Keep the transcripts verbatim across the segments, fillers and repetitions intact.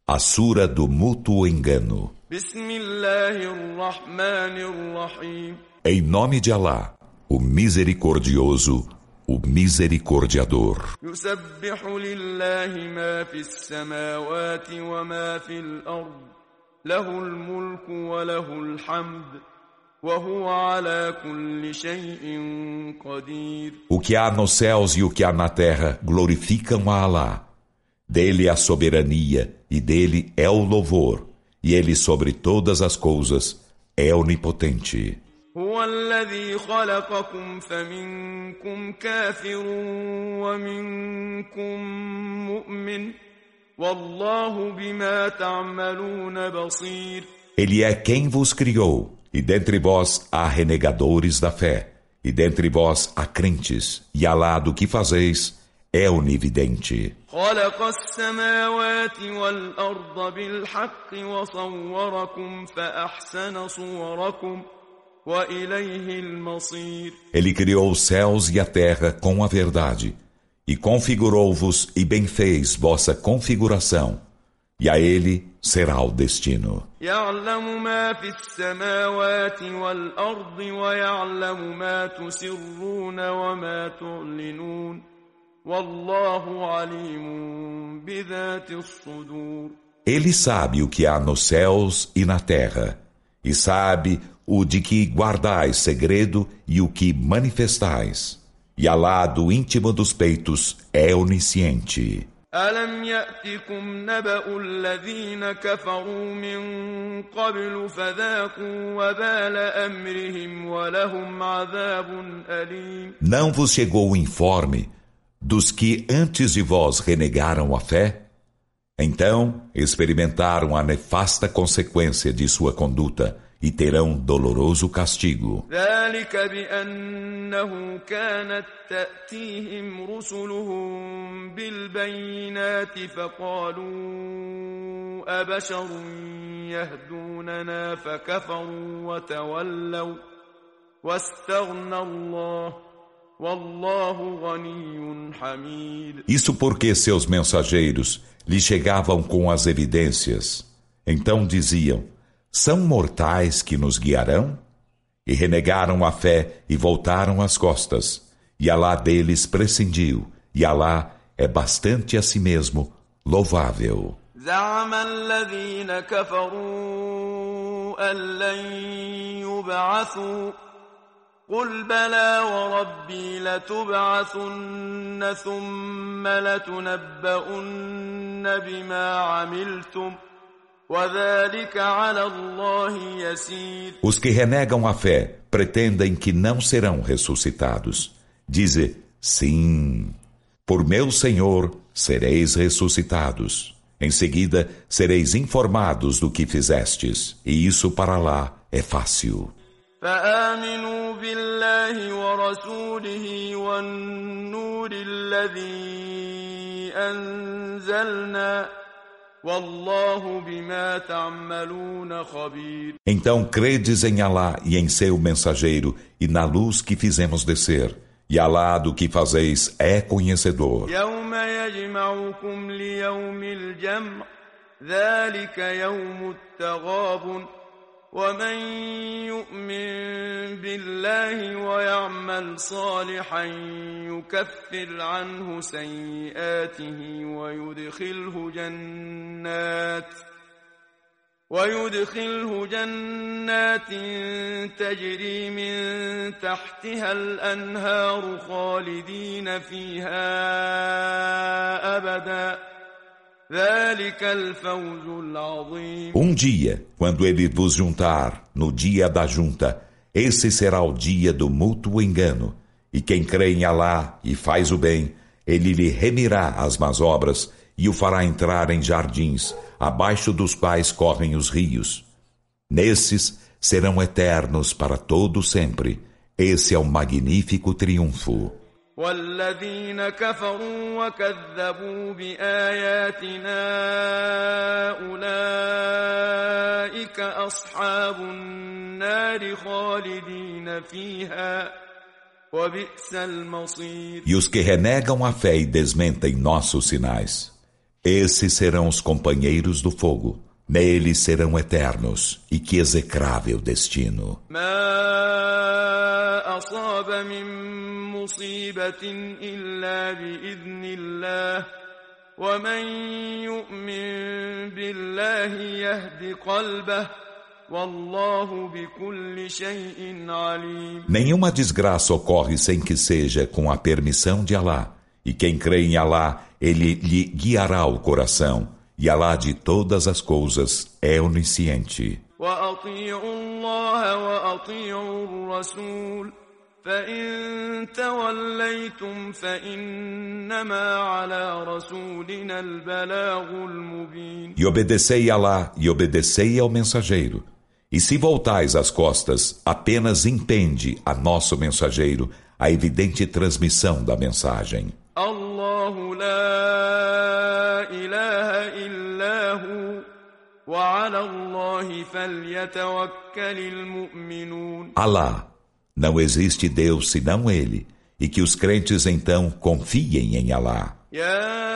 A Sura do Mútuo Engano. Em nome de Alá, o Misericordioso, o Misericordiador. O que há nos céus e o que há na terra glorificam a Alá. Dele a soberania e dele é o louvor, e ele sobre todas as coisas é onipotente. هو الذي خلقكم فمنكم كافر ومنكم مؤمن والله بما تعملون بصير. Ele é quem vos criou, e dentre vós há renegadores da fé, e dentre vós há crentes, e Alá do que fazeis é onividente. خلق السماوات والأرض بالحق وصوركم فأحسن صوركم وإليه المصير. Ele criou os céus e a terra com a verdade, e configurou-vos e bem fez vossa configuração, e a ele será o destino. يعلم ما في السماوات والأرض ويعلم ما تسرون وما تعلنون والله عليم بذات الصدور. Ele sabe o que há nos céus e na terra, e sabe o de que guardais segredo e o que manifestais. E Alá do íntimo dos peitos é onisciente. ألم يأتكم نبأ الذين كفروا من قبل فذاقوا وبال أمرهم ولهم عذاب أليم. Não vos chegou o informe dos que antes de vós renegaram a fé? Então experimentaram a nefasta consequência de sua conduta e terão doloroso castigo. ذلك بأنه كانت تأتيهم رسلهم بالبينات فقالوا أبشر يهدوننا فكفروا وتولوا واستغنى الله والله غني حميد. Isso porque seus mensageiros lhe chegavam com as evidências. Então diziam: são mortais que nos guiarão? E renegaram a fé e voltaram as costas. E Alá deles prescindiu. E Alá é bastante a si mesmo louvável. زعم الذين كفروا أن لن يبعثوا قل بلى وربي لتبعثن ثم لتنبؤن بما عملتم Os que renegam a fé pretendem que não serão ressuscitados. Dize: sim, por meu Senhor sereis ressuscitados. Em seguida sereis informados do que fizestes, e isso para lá é fácil. فآمنوا بالله ورسوله والنور الذي أنزلنا Então credes em Alá e em seu mensageiro e na luz que fizemos descer, e Alá do que fazeis é conhecedor. يوم يجمعكم ليوم الجمع ذلك يوم التغابن ومن يؤمن بالله ويعمل صالحا يكفر عنه سيئاته ويدخله جنات ويدخله جنات تجري من تحتها الأنهار خالدين فيها أبدا. Um dia, quando ele vos juntar, no dia da junta, esse será o dia do mútuo engano. E quem crê em Alá e faz o bem, ele lhe remirá as más obras e o fará entrar em jardins, abaixo dos quais correm os rios. Nesses serão eternos para todo sempre. Esse é um magnífico triunfo. والذين كفروا وكذبوا بآياتنا أولئك أصحاب النار خالدين فيها وبئس المصير. E os que renegam a fé e desmentem nossos sinais, Esses serão os companheiros do fogo. Neles serão eternos. E que execrável destino. ما أصاب من مصيبة إلا بإذن الله ومن يؤمن بالله يهد قلبه والله بكل شيء عليم. Nenhuma desgraça ocorre sem que seja com a permissão de Alá. E quem crê em Alá, ele lhe guiará o coração. E Alá de todas as coisas é onisciente. وأطيعوا الله وأطيعوا الرسول فإن توليتم فإنما على رسولنا البلاغ المبين. E obedecei a Alá e obedecei ao mensageiro. E se voltais as costas, apenas impende a nosso mensageiro a evidente transmissão da mensagem. الله لا إله إلا هو وعلى الله فليتوكل المؤمنون. Alá, não existe Deus senão Ele, e que os crentes então confiem em Alá. يا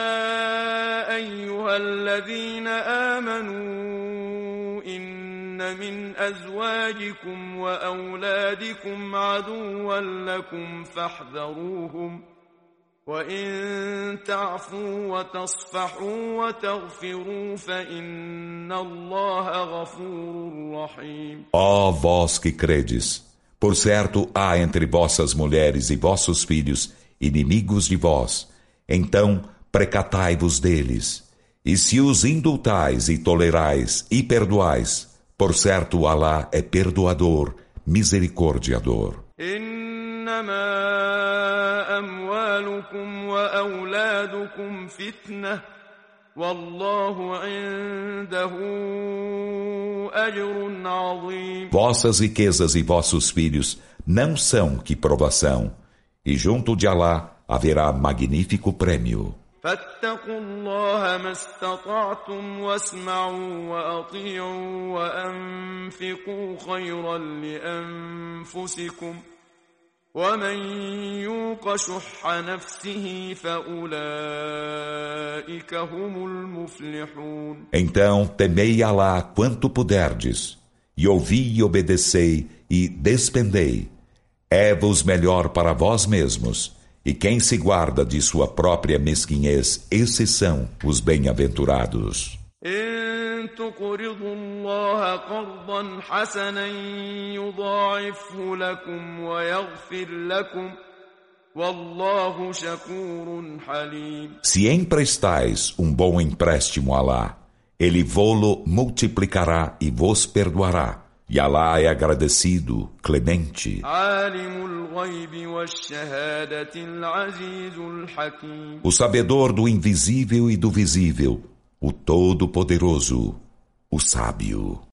أيها الذين آمنوا إن من أزواجكم وأولادكم عدوا لكم فاحذروهم وإن تعفوا وتصفحوا وتغفروا فإن الله غفور رحيم. Ó vós que credes, por certo há entre vossas mulheres e vossos filhos inimigos de vós, então precatai-vos deles. E se os indultais e tolerais e perdoais, por certo Alá é perdoador, misericordiador. إنما أموالكم وأولادكم فتنة والله عنده أجر عظيم. Vossas riquezas e vossos filhos não são que provação, e junto de Alá haverá magnífico prêmio. فاتقوا الله ما استطعتم واسمعوا وأطيعوا وأنفقوا خيرا لأنفسكم ومن يوق شح نفسه فأولئك هم المفلحون. Então temei Alá quanto puderdes, e ouvi e obedecei e despendei. É-vos melhor para vós mesmos, e quem se guarda de sua própria mesquinhez, esses são os bem-aventurados. إن تقرضوا الله قرضا حسنا يضاعفه لكم ويغفر لكم والله شكور حليم. Se emprestais um bom empréstimo a Alá, ele vô-lo multiplicará e vos perdoará. E Alá é agradecido, clemente. عالم الغيب والشهادة العزيز الحكيم. O sabedor do invisível e do visível, o Todo-Poderoso, o Sábio.